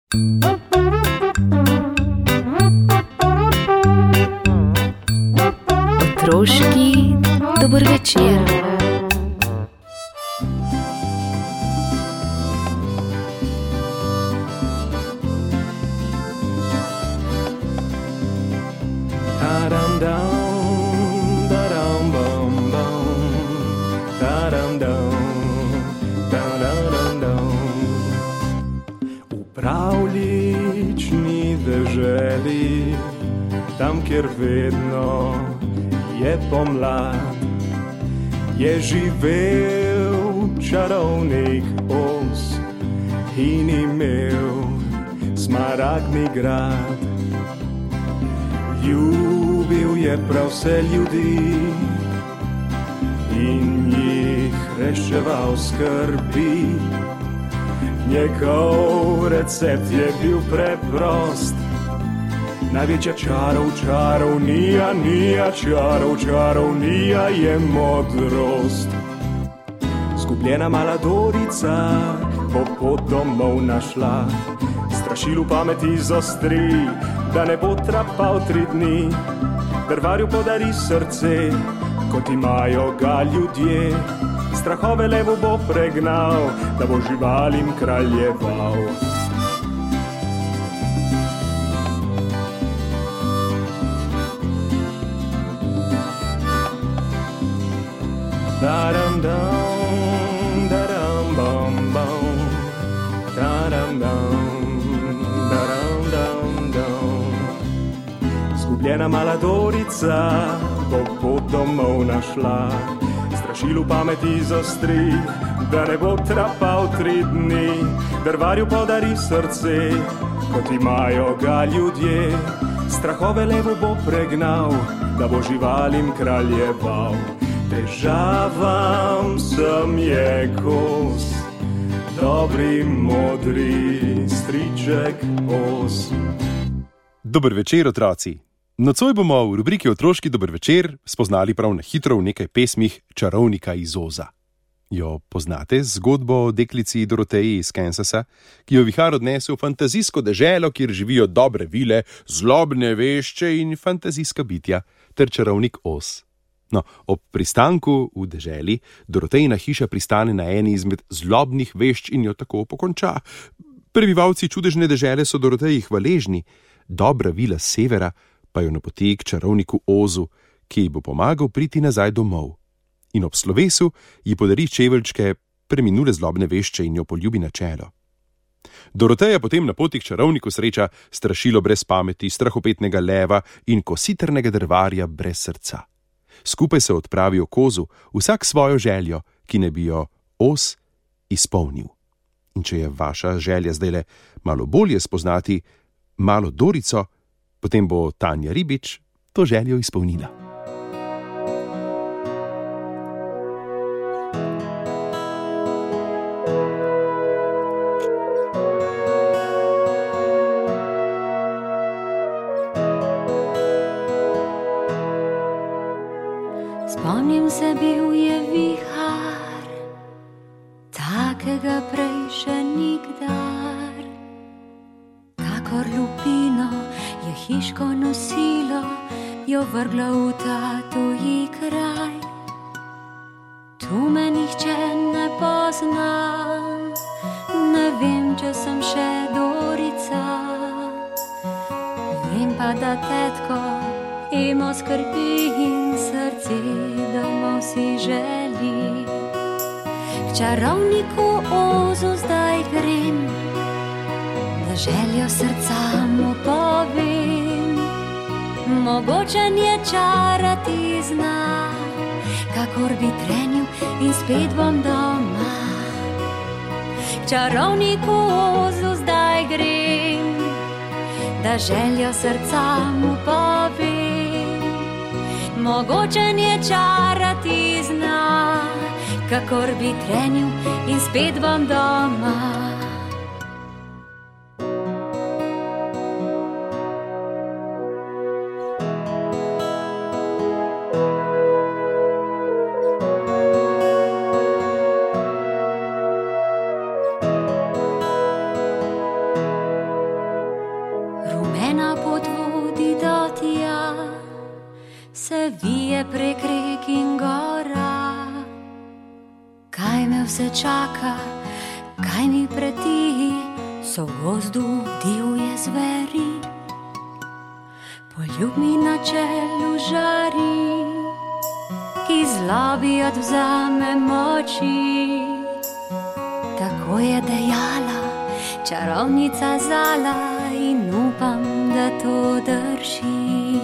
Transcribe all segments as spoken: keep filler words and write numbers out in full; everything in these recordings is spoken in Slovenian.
Otroški dober večer. V pravljični deželi, tam, kjer vedno je pomlad, je živel čarovnik Oz in imel smaragdni grad. Ljubil je prav vse ljudi in jih reševal skrbi. Njegov recept je bil preprost, največja čarov, čarovnija, nija, čarov, čarovnija je modrost. Zgubljena mala Dorica bo pot domov našla, strašilu pameti zostri, da ne bo trapal tri dni. Drvarju podari srce, kot imajo ga ljudje, strahove levu bo pregnal, da bo živalim kraljeval. Da-dam dam, da-dam bam bam, da-dam dam, da-dam dam dam. Zgubljena mala Dorica bo pot domov našla, strašilu pameti zostri, da ne bo trapal tri dni. Drvarju podari srce, kot imajo ga ljudje, strahove levo bo pregnal, da bo živalim kraljeval. Težavam sem je kos, dobri modri striček Oz. Dober večer, otroci. Nocoj bomo v rubriki Otroški dober večer spoznali prav na hitro v nekaj pesmih čarovnika iz Oza. Jo poznate zgodbo o deklici Doroteji iz Kansasa, ki jo vihar odnese v fantazijsko deželo, kjer živijo dobre vile, zlobne vešče in fantazijska bitja ter čarovnik Oz. No, ob pristanku v deželi Dorotejina hiša pristane na eni izmed zlobnih vešč in jo tako pokonča. Prebivalci čudežne dežele so Doroteji hvaležni, dobra vila s severa pa jo napoti k čarovniku Ozu, ki ji bo pomagal priti nazaj domov. In ob slovesu ji podari čeveljčke preminule zlobne vešče in jo poljubi na čelo. Doroteja potem na poti k čarovniku sreča strašilo brez pameti, strahopetnega leva in kositrnega drvarja brez srca. Skupaj se odpravijo k Ozu, vsak svojo željo, ki ne bi jo Oz izpolnil. In če je vaša želja zdajle malo bolje spoznati malo Dorico, potem bo Tanja Ribič to željo izpolnila. Spomnim se, bil je vihar, takega prej še nikdar. Kakor lupino je hiško nosilo, jo vrglo v ta tuji kraj. Tu me nihče ne pozna, ne vem, če sem še Dorica. Vem pa, da tetko ima skrbi in srce domov si želi. K čarovniku Ozu zdaj grem, da željo srca mu povem. Mogočen je čarati zna, kakor bi trenil in spet bom doma. K čarovniku Ozu zdaj grem, da željo srca mu povem. Mogočen je čarati zna, kakor bi trenil in spet bom doma. se vije prek rek in gora. Kaj me vse čaka, kaj mi preti, so v gozdu divje zveri. Poljub mi na čelu žari, ki zlobi odvzame moči. Tako je dejala čarovnica Zala in upam, da to drži.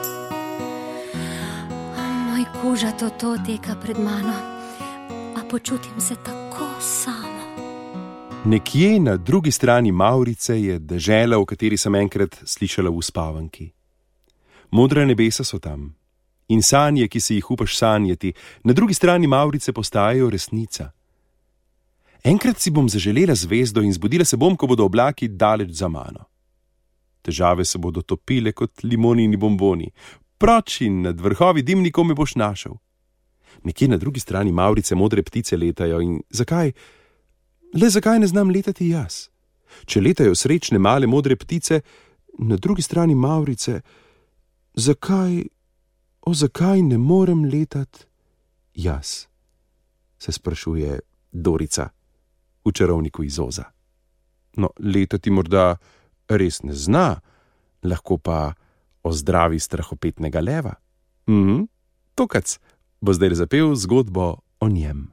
Moj koža to to teka pred mano, a počutim se tako samo. Nekje na drugi strani Mavrice je dežela, o kateri sem enkrat slišala v uspavanki. Modra nebesa so tam in sanje, ki si jih upaš sanjati, na drugi strani Mavrice postajajo resnica. Enkrat si bom zaželela zvezdo in zbudila se bom, ko bodo oblaki daleč za mano. Težave se bodo topile kot limonini bomboni, proč in nad vrhovi dimnikov me boš našel. Nekje na drugi strani Mavrice modre ptice letajo in zakaj? Le zakaj ne znam letati jaz? Če letajo srečne male modre ptice, na drugi strani Mavrice, zakaj, o zakaj ne morem letati jaz? Se sprašuje Dorica v Čarovniku iz Oza. No, letati morda res ne zna, lahko pa ozdravi strahopetnega leva. Mhm, Tokac bo zdaj zapel zgodbo o njem.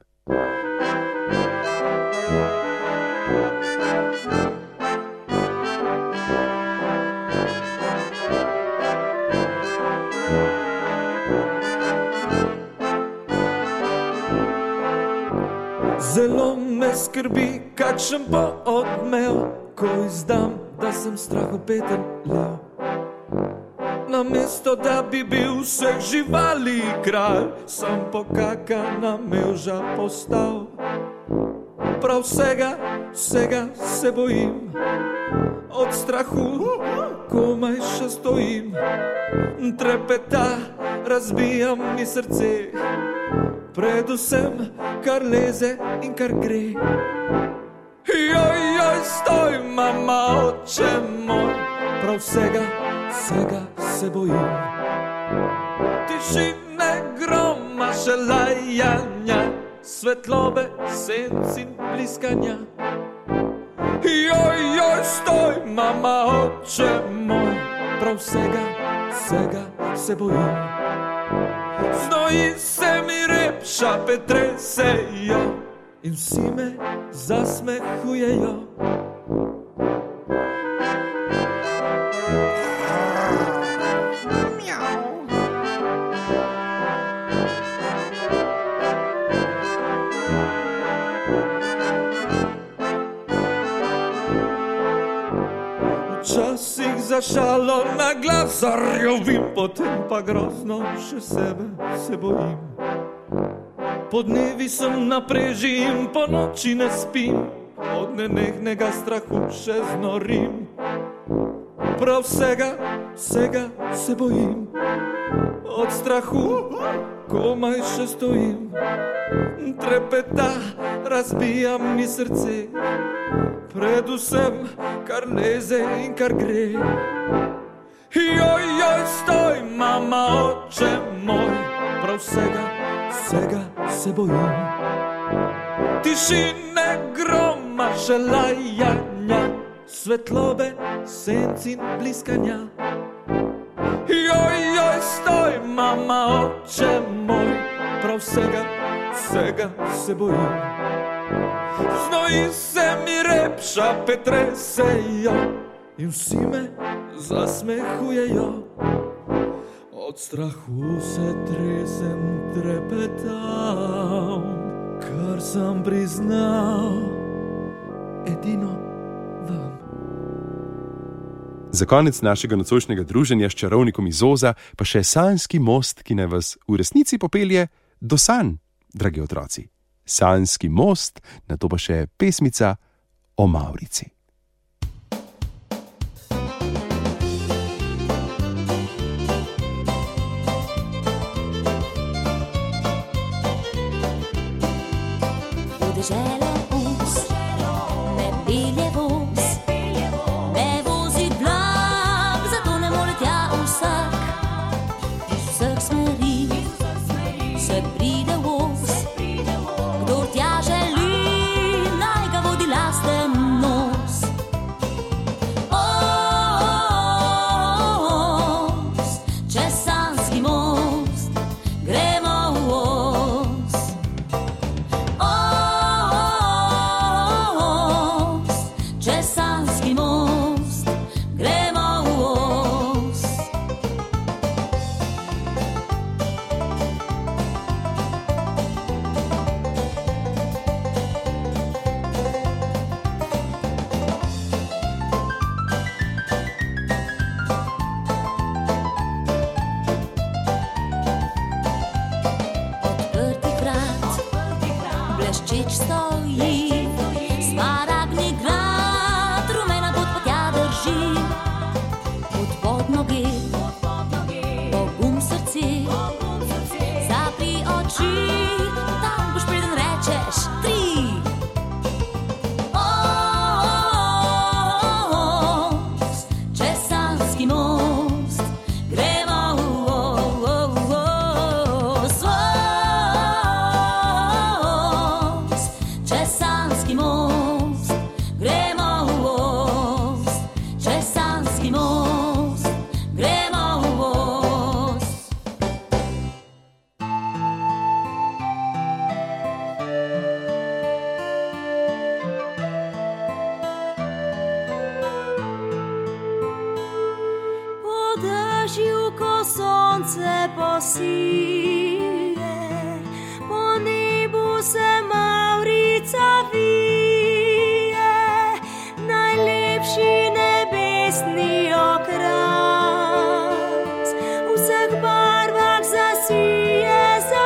Zelo me skrbi, kakšen bo odmev, ko izdam, da sem strahopeten lev. Namesto da bi bil vseh živali kralj, sem pokakana mevža postal. Prav vsega, vsega se bojim, od strahu komaj še stojim. Trepeta, razbijam mi srce, predvsem kar leze in kar gre. Joj, joj, stoj, mama, oče moj, prav vsega, vsega se bojim. Tišine, groma, še lajanja, svetlobe, senc in bliskanja. Joj, joj, stoj, mama, oče moj, prav vsega, vsega se bojim. Znoji se mi repša, petresejo in vsi me zasmehujejo. Včasih za šalo na glas zarjovim, potem pa grozno še sebe se bojim. Po dnevi sem na preži in po noči ne spim, od nenehnega strahu še znorim. Prav vsega, vsega se bojim, od strahu komaj še stojim. Trepeta, razbija mi srce, predvsem kar leze in kar gre. Joj, joj, stoj, mama, oče moj, prav vsega, vsega se bojim. Tišine, groma, še lajanja, svetlobe, senc in bliskanja. Joj, joj, stoj, mama, oče moj, prav vsega, vsega se bojim. Znoji se mi repša, petresejo in vsi me zasmehujejo. Od strahu se tresem, trepetam, kar sem priznal edino vam. Za konec našega nocojšnjega druženja s Čarovnikom iz Oza pa še sanjski most, ki naj vas v resnici popelje do sanj, dragi otroci. Sanjski most, nato pa še pesmica o Mavrici. Deželo us, me pelje voz, me vozi blam, zato ne more tja vsak. Iz vseh smer plažju, ko sonce posije, po nebu se mavrica vije, najlepši nebesni okras, v vseh barvah zasije za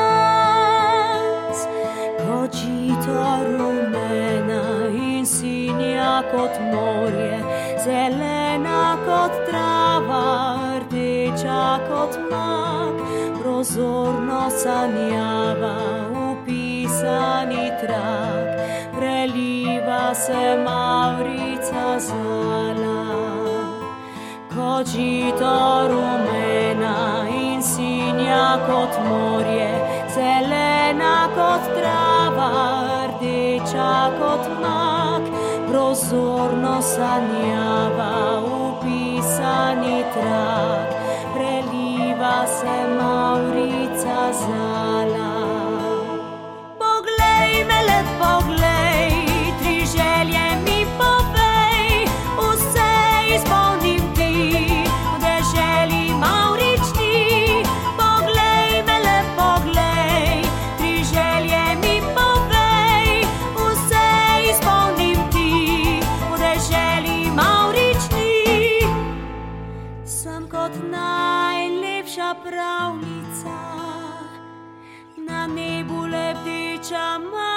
nas, kot žito rumena in sinja kot morje, zelena kot trava, rdeča kot mak, prozorno sanjava upisani trak, preliva se mavrica zala. Kot žito rumena in sinja kot morje, zelena kot trava, rdeča kot mak, prozorno sanjava upisani trak, preliva se mavrica zala. Poglej me, le poglej, tri želje mi povej, vse izpolnim ti, v deželi mavrični. Poglej me, le poglej, tri želje mi povej, vse izpolnim ti, v deželi mavrični. Sem kot najlepša pravljica, na nebu lebdeča